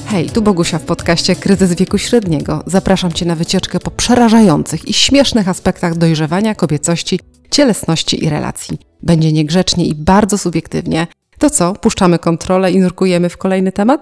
Hej, tu Bogusia w podcaście Kryzys wieku średniego. Zapraszam Cię na wycieczkę po przerażających i śmiesznych aspektach dojrzewania, kobiecości, cielesności i relacji. Będzie niegrzecznie i bardzo subiektywnie. To co, puszczamy kontrolę i nurkujemy w kolejny temat?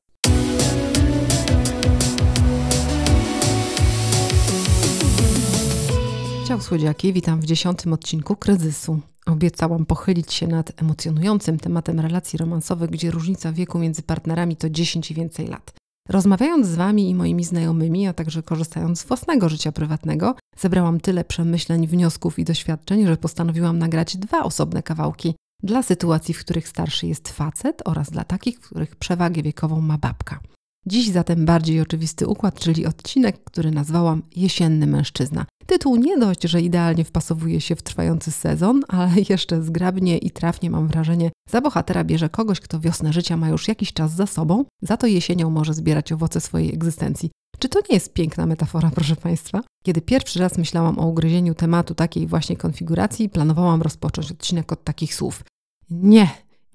Ciao słodziaki, witam w 10. odcinku Kryzysu. Obiecałam pochylić się nad emocjonującym tematem relacji romansowych, gdzie różnica wieku między partnerami to 10 i więcej lat. Rozmawiając z Wami i moimi znajomymi, a także korzystając z własnego życia prywatnego, zebrałam tyle przemyśleń, wniosków i doświadczeń, że postanowiłam nagrać 2 osobne kawałki dla sytuacji, w których starszy jest facet oraz dla takich, w których przewagę wiekową ma babka. Dziś zatem bardziej oczywisty układ, czyli odcinek, który nazwałam Jesienny mężczyzna. Tytuł nie dość, że idealnie wpasowuje się w trwający sezon, ale jeszcze zgrabnie i trafnie, mam wrażenie, za bohatera bierze kogoś, kto wiosnę życia ma już jakiś czas za sobą, za to jesienią może zbierać owoce swojej egzystencji. Czy to nie jest piękna metafora, proszę Państwa? Kiedy pierwszy raz myślałam o ugryzieniu tematu takiej właśnie konfiguracji, planowałam rozpocząć odcinek od takich słów. Nie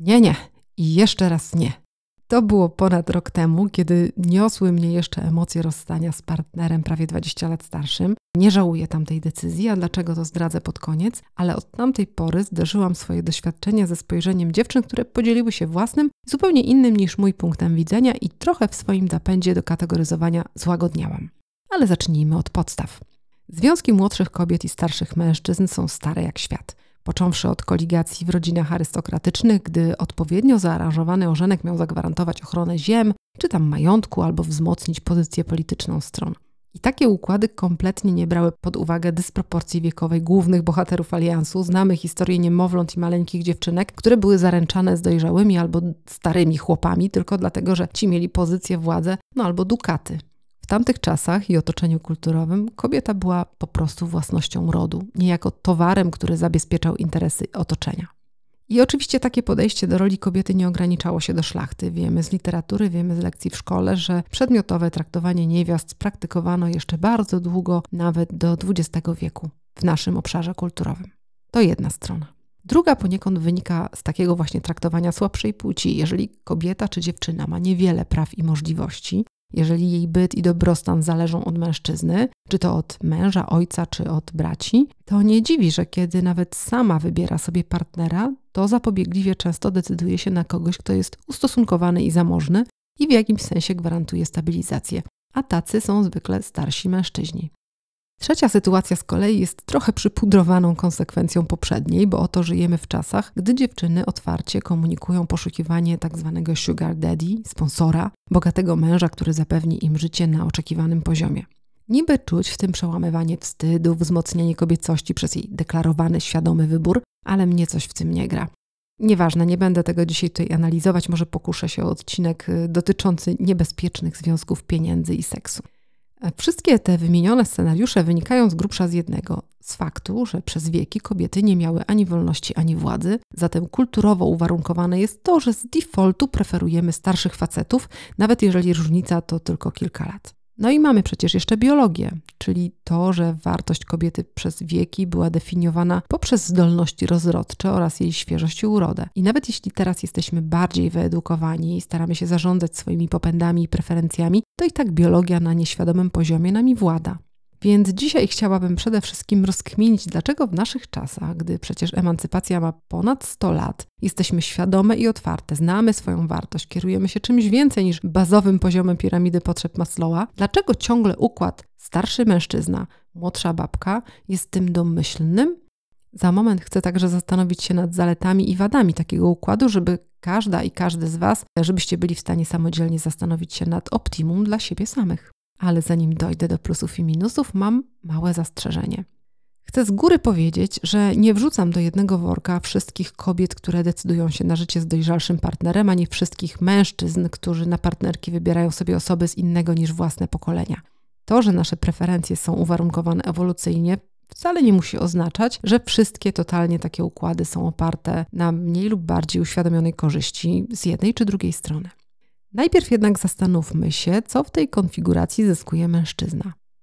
i jeszcze raz nie. To było ponad rok temu, kiedy niosły mnie jeszcze emocje rozstania z partnerem prawie 20 lat starszym. Nie żałuję tamtej decyzji, a dlaczego to zdradzę pod koniec, ale od tamtej pory zderzyłam swoje doświadczenia ze spojrzeniem dziewczyn, które podzieliły się własnym, zupełnie innym niż mój punktem widzenia i trochę w swoim napędzie do kategoryzowania złagodniałam. Ale zacznijmy od podstaw. Związki młodszych kobiet i starszych mężczyzn są stare jak świat. Począwszy od koligacji w rodzinach arystokratycznych, gdy odpowiednio zaaranżowany ożenek miał zagwarantować ochronę ziem, czy tam majątku, albo wzmocnić pozycję polityczną stron. I takie układy kompletnie nie brały pod uwagę dysproporcji wiekowej głównych bohaterów aliansu. Znamy historię niemowląt i maleńkich dziewczynek, które były zaręczane z dojrzałymi albo starymi chłopami, tylko dlatego, że ci mieli pozycję, władzę, albo dukaty. W tamtych czasach i otoczeniu kulturowym kobieta była po prostu własnością rodu, niejako towarem, który zabezpieczał interesy otoczenia. I oczywiście takie podejście do roli kobiety nie ograniczało się do szlachty. Wiemy z literatury, wiemy z lekcji w szkole, że przedmiotowe traktowanie niewiast praktykowano jeszcze bardzo długo, nawet do XX wieku w naszym obszarze kulturowym. To jedna strona. Druga poniekąd wynika z takiego właśnie traktowania słabszej płci. Jeżeli kobieta czy dziewczyna ma niewiele praw i możliwości, jeżeli jej byt i dobrostan zależą od mężczyzny, czy to od męża, ojca, czy od braci, to nie dziwi, że kiedy nawet sama wybiera sobie partnera, to zapobiegliwie często decyduje się na kogoś, kto jest ustosunkowany i zamożny i w jakimś sensie gwarantuje stabilizację. A tacy są zwykle starsi mężczyźni. Trzecia sytuacja z kolei jest trochę przypudrowaną konsekwencją poprzedniej, bo oto żyjemy w czasach, gdy dziewczyny otwarcie komunikują poszukiwanie tzw. sugar daddy, sponsora, bogatego męża, który zapewni im życie na oczekiwanym poziomie. Niby czuć w tym przełamywanie wstydu, wzmocnienie kobiecości przez jej deklarowany, świadomy wybór, ale mnie coś w tym nie gra. Nieważne, nie będę tego dzisiaj tutaj analizować, może pokuszę się o odcinek dotyczący niebezpiecznych związków pieniędzy i seksu. Wszystkie te wymienione scenariusze wynikają z grubsza z jednego, z faktu, że przez wieki kobiety nie miały ani wolności, ani władzy, zatem kulturowo uwarunkowane jest to, że z defaultu preferujemy starszych facetów, nawet jeżeli różnica to tylko kilka lat. No i mamy przecież jeszcze biologię, czyli to, że wartość kobiety przez wieki była definiowana poprzez zdolności rozrodcze oraz jej świeżość i urodę. I nawet jeśli teraz jesteśmy bardziej wyedukowani i staramy się zarządzać swoimi popędami i preferencjami, to i tak biologia na nieświadomym poziomie nami włada. Więc dzisiaj chciałabym przede wszystkim rozkminić, dlaczego w naszych czasach, gdy przecież emancypacja ma ponad 100 lat, jesteśmy świadome i otwarte, znamy swoją wartość, kierujemy się czymś więcej niż bazowym poziomem piramidy potrzeb Maslowa, dlaczego ciągle układ starszy mężczyzna, młodsza babka jest tym domyślnym? Za moment chcę także zastanowić się nad zaletami i wadami takiego układu, żeby każda i każdy z Was, żebyście byli w stanie samodzielnie zastanowić się nad optimum dla siebie samych. Ale zanim dojdę do plusów i minusów, mam małe zastrzeżenie. Chcę z góry powiedzieć, że nie wrzucam do jednego worka wszystkich kobiet, które decydują się na życie z dojrzalszym partnerem, ani wszystkich mężczyzn, którzy na partnerki wybierają sobie osoby z innego niż własne pokolenia. To, że nasze preferencje są uwarunkowane ewolucyjnie, wcale nie musi oznaczać, że wszystkie totalnie takie układy są oparte na mniej lub bardziej uświadomionej korzyści z jednej czy drugiej strony. Najpierw jednak zastanówmy się, co w tej konfiguracji zyskuje mężczyzna.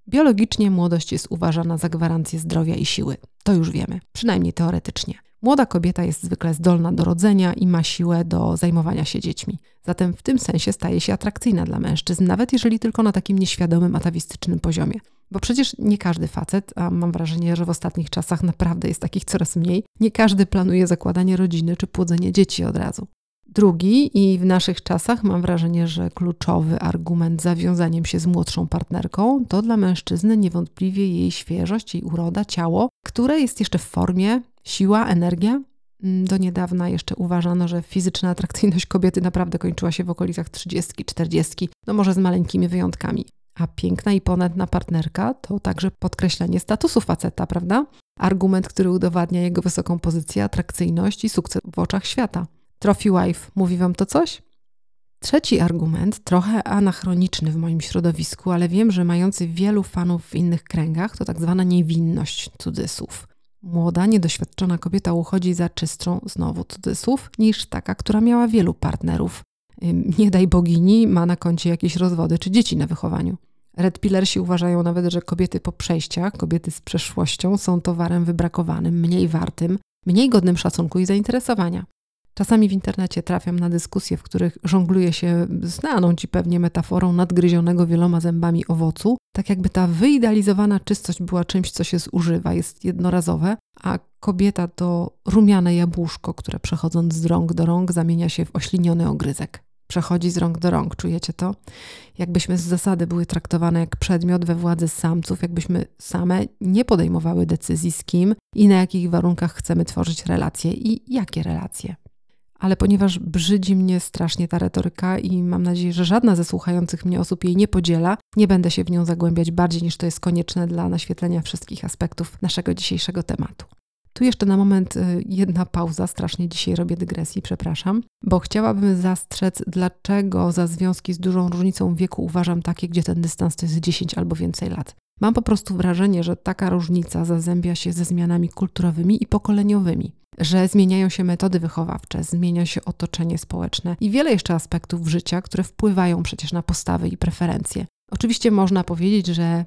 Biologicznie młodość jest uważana za gwarancję zdrowia i siły. To już wiemy, przynajmniej teoretycznie. Młoda kobieta jest zwykle zdolna do rodzenia i ma siłę do zajmowania się dziećmi. Zatem w tym sensie staje się atrakcyjna dla mężczyzn, nawet jeżeli tylko na takim nieświadomym, atawistycznym poziomie. Bo przecież nie każdy facet, a mam wrażenie, że w ostatnich czasach naprawdę jest takich coraz mniej, nie każdy planuje zakładanie rodziny czy płodzenie dzieci od razu. Drugi i w naszych czasach mam wrażenie, że kluczowy argument za wiązaniem się z młodszą partnerką to dla mężczyzny niewątpliwie jej świeżość, jej uroda, ciało, które jest jeszcze w formie, siła, energia. Do niedawna jeszcze uważano, że fizyczna atrakcyjność kobiety naprawdę kończyła się w okolicach 30, 40, no może z maleńkimi wyjątkami. A piękna i ponadna partnerka to także podkreślenie statusu faceta, prawda? Argument, który udowadnia jego wysoką pozycję, atrakcyjność i sukces w oczach świata. Trophy wife, mówi wam to coś? Trzeci argument, trochę anachroniczny w moim środowisku, ale wiem, że mający wielu fanów w innych kręgach, to tak zwana niewinność, cudzysłów. Młoda, niedoświadczona kobieta uchodzi za czystszą, znowu cudzysłów, niż taka, która miała wielu partnerów. Nie daj bogini, ma na koncie jakieś rozwody czy dzieci na wychowaniu. Red pillersi uważają nawet, że kobiety po przejściach, kobiety z przeszłością są towarem wybrakowanym, mniej wartym, mniej godnym szacunku i zainteresowania. Czasami w internecie trafiam na dyskusje, w których żongluje się znaną ci pewnie metaforą nadgryzionego wieloma zębami owocu, tak jakby ta wyidealizowana czystość była czymś, co się zużywa, jest jednorazowe, a kobieta to rumiane jabłuszko, które przechodząc z rąk do rąk zamienia się w ośliniony ogryzek. Przechodzi z rąk do rąk, czujecie to? Jakbyśmy z zasady były traktowane jak przedmiot we władzy samców, jakbyśmy same nie podejmowały decyzji z kim i na jakich warunkach chcemy tworzyć relacje i jakie relacje. Ale ponieważ brzydzi mnie strasznie ta retoryka i mam nadzieję, że żadna ze słuchających mnie osób jej nie podziela, nie będę się w nią zagłębiać bardziej niż to jest konieczne dla naświetlenia wszystkich aspektów naszego dzisiejszego tematu. Tu jeszcze na moment jedna pauza, strasznie dzisiaj robię dygresji, przepraszam, bo chciałabym zastrzec, dlaczego za związki z dużą różnicą wieku uważam takie, gdzie ten dystans to jest 10 albo więcej lat. Mam po prostu wrażenie, że taka różnica zazębia się ze zmianami kulturowymi i pokoleniowymi, że zmieniają się metody wychowawcze, zmienia się otoczenie społeczne i wiele jeszcze aspektów życia, które wpływają przecież na postawy i preferencje. Oczywiście można powiedzieć, że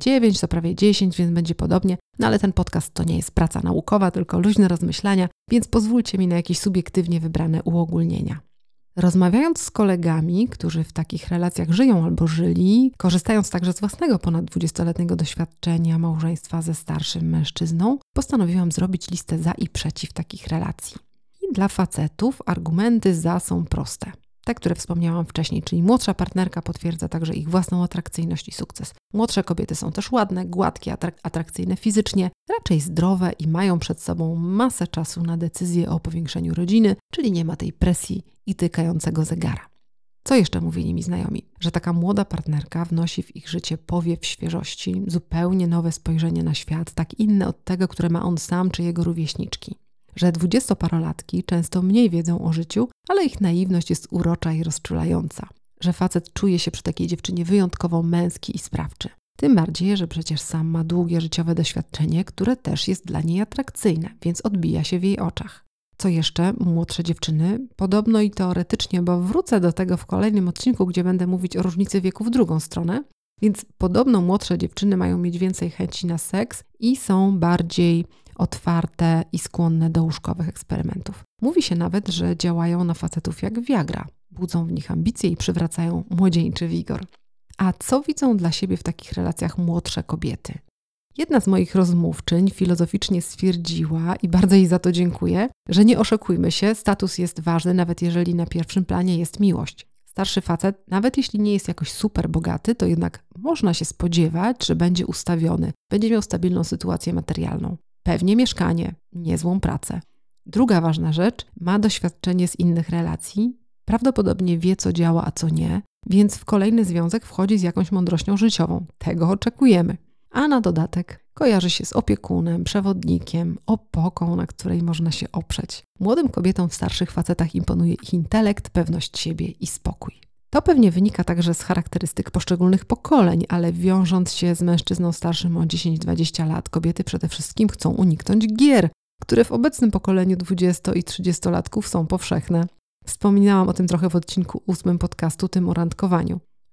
9 to prawie 10, więc będzie podobnie, no ale ten podcast to nie jest praca naukowa, tylko luźne rozmyślania, więc pozwólcie mi na jakieś subiektywnie wybrane uogólnienia. Rozmawiając z kolegami, którzy w takich relacjach żyją albo żyli, korzystając także z własnego ponad 20-letniego doświadczenia małżeństwa ze starszym mężczyzną, postanowiłam zrobić listę za i przeciw takich relacji. I dla facetów argumenty za są proste. Te, które wspomniałam wcześniej, czyli młodsza partnerka potwierdza także ich własną atrakcyjność i sukces. Młodsze kobiety są też ładne, gładkie, atrakcyjne fizycznie, raczej zdrowe i mają przed sobą masę czasu na decyzję o powiększeniu rodziny, czyli nie ma tej presji i tykającego zegara. Co jeszcze mówili mi znajomi? Że taka młoda partnerka wnosi w ich życie powiew świeżości, zupełnie nowe spojrzenie na świat, tak inne od tego, które ma on sam czy jego rówieśniczki. Że 20-parolatki często mniej wiedzą o życiu, ale ich naiwność jest urocza i rozczulająca. Że facet czuje się przy takiej dziewczynie wyjątkowo męski i sprawczy. Tym bardziej, że przecież sam ma długie życiowe doświadczenie, które też jest dla niej atrakcyjne, więc odbija się w jej oczach. Co jeszcze? Młodsze dziewczyny, podobno i teoretycznie, bo wrócę do tego w kolejnym odcinku, gdzie będę mówić o różnicy wieku w drugą stronę, więc podobno młodsze dziewczyny mają mieć więcej chęci na seks i są bardziej otwarte i skłonne do łóżkowych eksperymentów. Mówi się nawet, że działają na facetów jak Viagra, budzą w nich ambicje i przywracają młodzieńczy wigor. A co widzą dla siebie w takich relacjach młodsze kobiety? Jedna z moich rozmówczyń filozoficznie stwierdziła, i bardzo jej za to dziękuję, że nie oszukujmy się, status jest ważny, nawet jeżeli na pierwszym planie jest miłość. Starszy facet, nawet jeśli nie jest jakoś super bogaty, to jednak można się spodziewać, że będzie ustawiony, będzie miał stabilną sytuację materialną. Pewnie mieszkanie, niezłą pracę. Druga ważna rzecz, ma doświadczenie z innych relacji, prawdopodobnie wie, co działa, a co nie, więc w kolejny związek wchodzi z jakąś mądrością życiową. Tego oczekujemy. A na dodatek kojarzy się z opiekunem, przewodnikiem, opoką, na której można się oprzeć. Młodym kobietom w starszych facetach imponuje ich intelekt, pewność siebie i spokój. To pewnie wynika także z charakterystyk poszczególnych pokoleń, ale wiążąc się z mężczyzną starszym o 10-20 lat, kobiety przede wszystkim chcą uniknąć gier, które w obecnym pokoleniu 20- i 30-latków są powszechne. Wspominałam o tym trochę w odcinku 8 podcastu, tym o randkowaniu.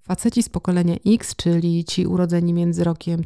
Faceci z pokolenia X, czyli ci urodzeni między rokiem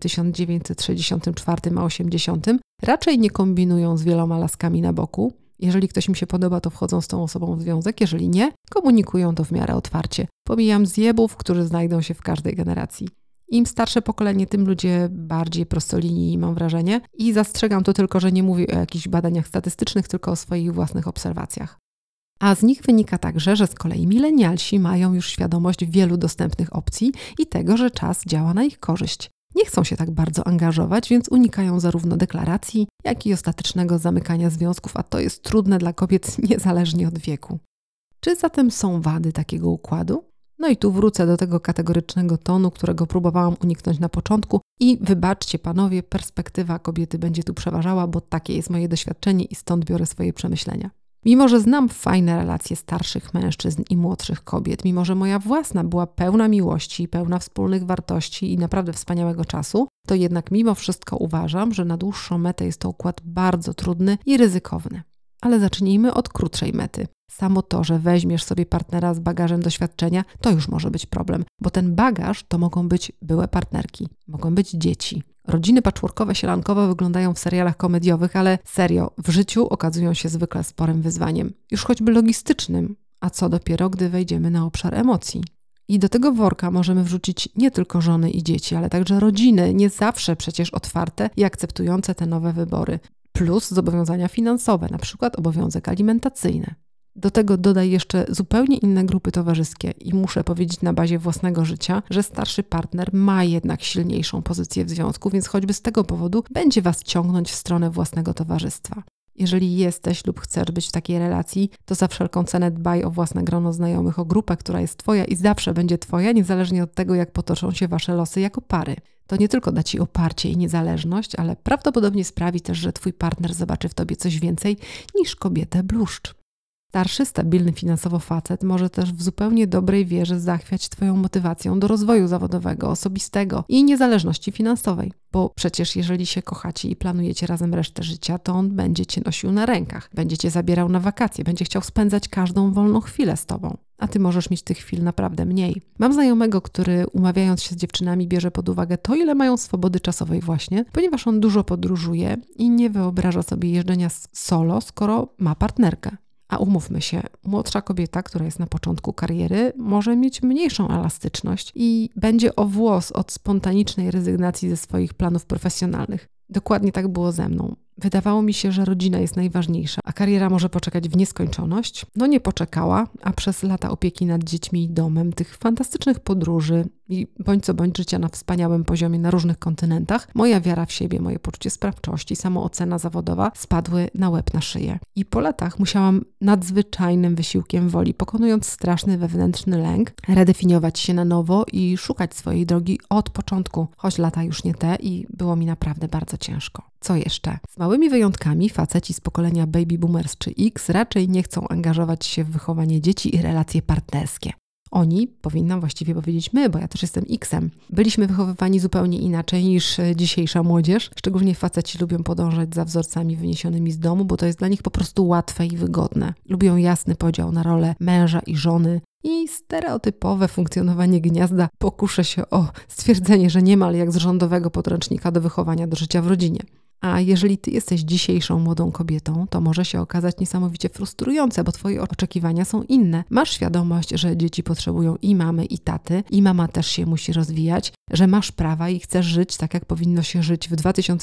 1964 a 80, raczej nie kombinują z wieloma laskami na boku. Jeżeli ktoś mi się podoba, to wchodzą z tą osobą w związek. Jeżeli nie, komunikują to w miarę otwarcie. Pomijam zjebów, którzy znajdą się w każdej generacji. Im starsze pokolenie, tym ludzie bardziej prostolinijni, mam wrażenie. I zastrzegam to tylko, że nie mówię o jakichś badaniach statystycznych, tylko o swoich własnych obserwacjach. A z nich wynika także, że z kolei milenialsi mają już świadomość wielu dostępnych opcji i tego, że czas działa na ich korzyść. Nie chcą się tak bardzo angażować, więc unikają zarówno deklaracji, jak i ostatecznego zamykania związków, a to jest trudne dla kobiet niezależnie od wieku. Czy zatem są wady takiego układu? No i tu wrócę do tego kategorycznego tonu, którego próbowałam uniknąć na początku i wybaczcie panowie, perspektywa kobiety będzie tu przeważała, bo takie jest moje doświadczenie i stąd biorę swoje przemyślenia. Mimo że znam fajne relacje starszych mężczyzn i młodszych kobiet, mimo że moja własna była pełna miłości, pełna wspólnych wartości i naprawdę wspaniałego czasu, to jednak mimo wszystko uważam, że na dłuższą metę jest to układ bardzo trudny i ryzykowny. Ale zacznijmy od krótszej mety. Samo to, że weźmiesz sobie partnera z bagażem doświadczenia, to już może być problem, bo ten bagaż to mogą być byłe partnerki, mogą być dzieci. Rodziny patchworkowe, sielankowe wyglądają w serialach komediowych, ale serio, w życiu okazują się zwykle sporym wyzwaniem. Już choćby logistycznym, a co dopiero, gdy wejdziemy na obszar emocji. I do tego worka możemy wrzucić nie tylko żony i dzieci, ale także rodziny, nie zawsze przecież otwarte i akceptujące te nowe wybory. Plus zobowiązania finansowe, na przykład obowiązek alimentacyjny. Do tego dodaj jeszcze zupełnie inne grupy towarzyskie i muszę powiedzieć na bazie własnego życia, że starszy partner ma jednak silniejszą pozycję w związku, więc choćby z tego powodu będzie was ciągnąć w stronę własnego towarzystwa. Jeżeli jesteś lub chcesz być w takiej relacji, to za wszelką cenę dbaj o własne grono znajomych, o grupę, która jest twoja i zawsze będzie twoja, niezależnie od tego, jak potoczą się wasze losy jako pary. To nie tylko da ci oparcie i niezależność, ale prawdopodobnie sprawi też, że twój partner zobaczy w tobie coś więcej niż kobietę bluszcz. Starszy, stabilny finansowo facet może też w zupełnie dobrej wierze zachwiać twoją motywacją do rozwoju zawodowego, osobistego i niezależności finansowej. Bo przecież jeżeli się kochacie i planujecie razem resztę życia, to on będzie cię nosił na rękach, będzie cię zabierał na wakacje, będzie chciał spędzać każdą wolną chwilę z tobą. A ty możesz mieć tych chwil naprawdę mniej. Mam znajomego, który umawiając się z dziewczynami bierze pod uwagę to, ile mają swobody czasowej właśnie, ponieważ on dużo podróżuje i nie wyobraża sobie jeżdżenia solo, skoro ma partnerkę. A umówmy się, młodsza kobieta, która jest na początku kariery, może mieć mniejszą elastyczność i będzie o włos od spontanicznej rezygnacji ze swoich planów profesjonalnych. Dokładnie tak było ze mną. Wydawało mi się, że rodzina jest najważniejsza, a kariera może poczekać w nieskończoność. No nie poczekała, a przez lata opieki nad dziećmi i domem, tych fantastycznych podróży i bądź co bądź życia na wspaniałym poziomie na różnych kontynentach, moja wiara w siebie, moje poczucie sprawczości, samoocena zawodowa spadły na łeb na szyję. I po latach musiałam nadzwyczajnym wysiłkiem woli, pokonując straszny wewnętrzny lęk, redefiniować się na nowo i szukać swojej drogi od początku, choć lata już nie te i było mi naprawdę bardzo ciężko. Co jeszcze? Z małymi wyjątkami faceci z pokolenia baby boomers czy X raczej nie chcą angażować się w wychowanie dzieci i relacje partnerskie. Oni, powinnam właściwie powiedzieć my, bo ja też jestem X-em, byliśmy wychowywani zupełnie inaczej niż dzisiejsza młodzież. Szczególnie faceci lubią podążać za wzorcami wyniesionymi z domu, bo to jest dla nich po prostu łatwe i wygodne. Lubią jasny podział na rolę męża i żony i stereotypowe funkcjonowanie gniazda. Pokuszę się o stwierdzenie, że niemal jak z rządowego podręcznika do wychowania do życia w rodzinie. A jeżeli ty jesteś dzisiejszą młodą kobietą, to może się okazać niesamowicie frustrujące, bo twoje oczekiwania są inne. Masz świadomość, że dzieci potrzebują i mamy, i taty, i mama też się musi rozwijać, że masz prawa i chcesz żyć tak, jak powinno się żyć w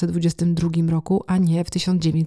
2022 roku, a nie w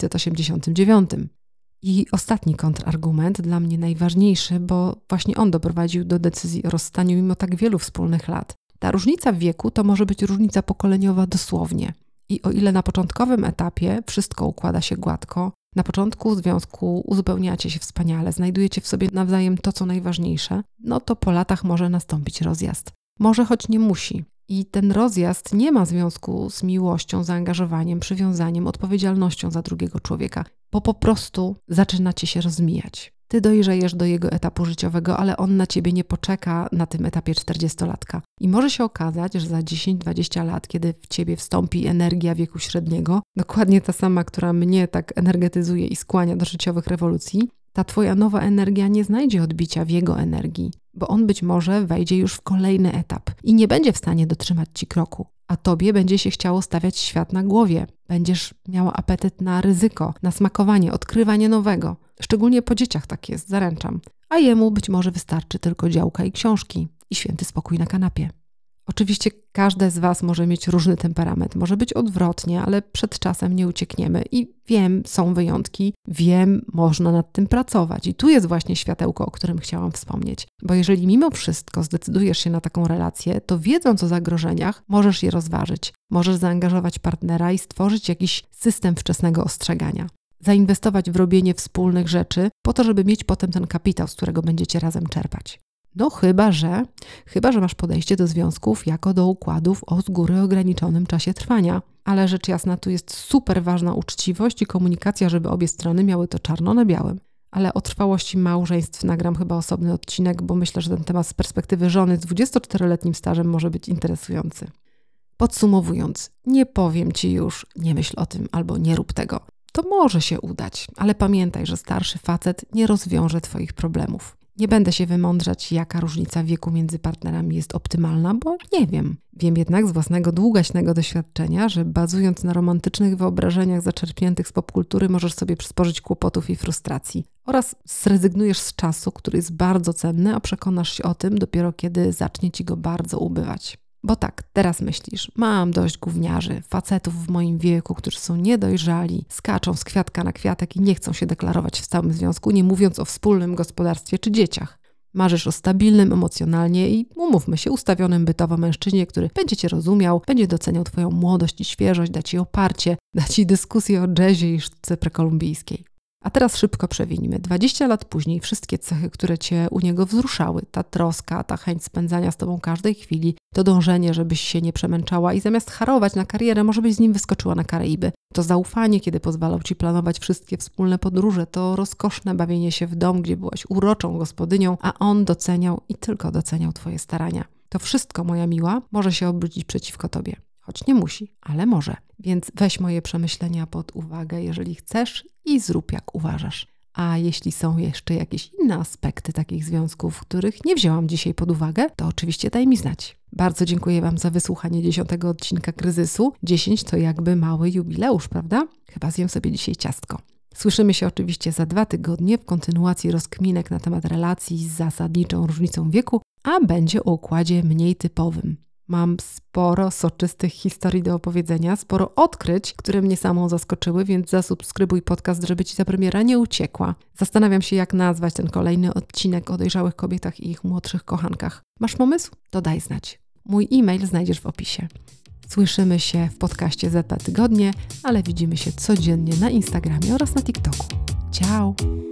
1989. I ostatni kontrargument, dla mnie najważniejszy, bo właśnie on doprowadził do decyzji o rozstaniu mimo tak wielu wspólnych lat. Ta różnica w wieku to może być różnica pokoleniowa dosłownie. I o ile na początkowym etapie wszystko układa się gładko, na początku związku uzupełniacie się wspaniale, znajdujecie w sobie nawzajem to, co najważniejsze, no to po latach może nastąpić rozjazd. Może, choć nie musi. I ten rozjazd nie ma związku z miłością, zaangażowaniem, przywiązaniem, odpowiedzialnością za drugiego człowieka, bo po prostu zaczynacie się rozmijać. Ty dojrzejesz do jego etapu życiowego, ale on na ciebie nie poczeka na tym etapie 40-latka. I może się okazać, że za 10-20 lat, kiedy w ciebie wstąpi energia wieku średniego, dokładnie ta sama, która mnie tak energetyzuje i skłania do życiowych rewolucji, Ta twoja nowa energia nie znajdzie odbicia w jego energii, bo on być może wejdzie już w kolejny etap i nie będzie w stanie dotrzymać ci kroku. A tobie będzie się chciało stawiać świat na głowie. Będziesz miała apetyt na ryzyko, na smakowanie, odkrywanie nowego. Szczególnie po dzieciach tak jest, zaręczam. A jemu być może wystarczy tylko działka i książki i święty spokój na kanapie. Oczywiście każde z was może mieć różny temperament, może być odwrotnie, ale przed czasem nie uciekniemy i wiem, są wyjątki, wiem, można nad tym pracować i tu jest właśnie światełko, o którym chciałam wspomnieć, bo jeżeli mimo wszystko zdecydujesz się na taką relację, to wiedząc o zagrożeniach, możesz je rozważyć, możesz zaangażować partnera i stworzyć jakiś system wczesnego ostrzegania. Zainwestować w robienie wspólnych rzeczy po to, żeby mieć potem ten kapitał, z którego będziecie razem czerpać. No chyba, że masz podejście do związków jako do układów o z góry ograniczonym czasie trwania. Ale rzecz jasna, tu jest super ważna uczciwość i komunikacja, żeby obie strony miały to czarno na białym. Ale o trwałości małżeństw nagram chyba osobny odcinek, bo myślę, że ten temat z perspektywy żony z 24-letnim stażem może być interesujący. Podsumowując, nie powiem ci już, nie myśl o tym albo nie rób tego. To może się udać, ale pamiętaj, że starszy facet nie rozwiąże twoich problemów. Nie będę się wymądrzać, jaka różnica wieku między partnerami jest optymalna, bo nie wiem. Wiem jednak z własnego długaśnego doświadczenia, że bazując na romantycznych wyobrażeniach zaczerpniętych z popkultury możesz sobie przysporzyć kłopotów i frustracji. Oraz zrezygnujesz z czasu, który jest bardzo cenny, a przekonasz się o tym dopiero kiedy zacznie ci go bardzo ubywać. Bo tak, teraz myślisz, mam dość gówniarzy, facetów w moim wieku, którzy są niedojrzali, skaczą z kwiatka na kwiatek i nie chcą się deklarować w całym związku, nie mówiąc o wspólnym gospodarstwie czy dzieciach. Marzysz o stabilnym emocjonalnie i, umówmy się, ustawionym bytowo mężczyźnie, który będzie cię rozumiał, będzie doceniał twoją młodość i świeżość, da ci oparcie, da ci dyskusję o jazzie i sztuce prekolumbijskiej. A teraz szybko przewinimy. 20 lat później wszystkie cechy, które cię u niego wzruszały, ta troska, ta chęć spędzania z tobą każdej chwili, to dążenie, żebyś się nie przemęczała i zamiast harować na karierę, może byś z nim wyskoczyła na Karaiby. To zaufanie, kiedy pozwalał ci planować wszystkie wspólne podróże, to rozkoszne bawienie się w dom, gdzie byłaś uroczą gospodynią, a on doceniał i tylko doceniał twoje starania. To wszystko, moja miła, może się obrócić przeciwko tobie. Choć nie musi, ale może. Więc weź moje przemyślenia pod uwagę, jeżeli chcesz i zrób jak uważasz. A jeśli są jeszcze jakieś inne aspekty takich związków, których nie wzięłam dzisiaj pod uwagę, to oczywiście daj mi znać. Bardzo dziękuję wam za wysłuchanie 10. odcinka Kryzysu. 10 to jakby mały jubileusz, prawda? Chyba zjem sobie dzisiaj ciastko. Słyszymy się oczywiście za 2 tygodnie w kontynuacji rozkminek na temat relacji z zasadniczą różnicą wieku, a będzie o układzie mniej typowym. Mam sporo soczystych historii do opowiedzenia, sporo odkryć, które mnie samą zaskoczyły, więc zasubskrybuj podcast, żeby ci ta premiera nie uciekła. Zastanawiam się, jak nazwać ten kolejny odcinek o dojrzałych kobietach i ich młodszych kochankach. Masz pomysł? To daj znać. Mój e-mail znajdziesz w opisie. Słyszymy się w podcaście za 2 tygodnie, ale widzimy się codziennie na Instagramie oraz na TikToku. Ciao!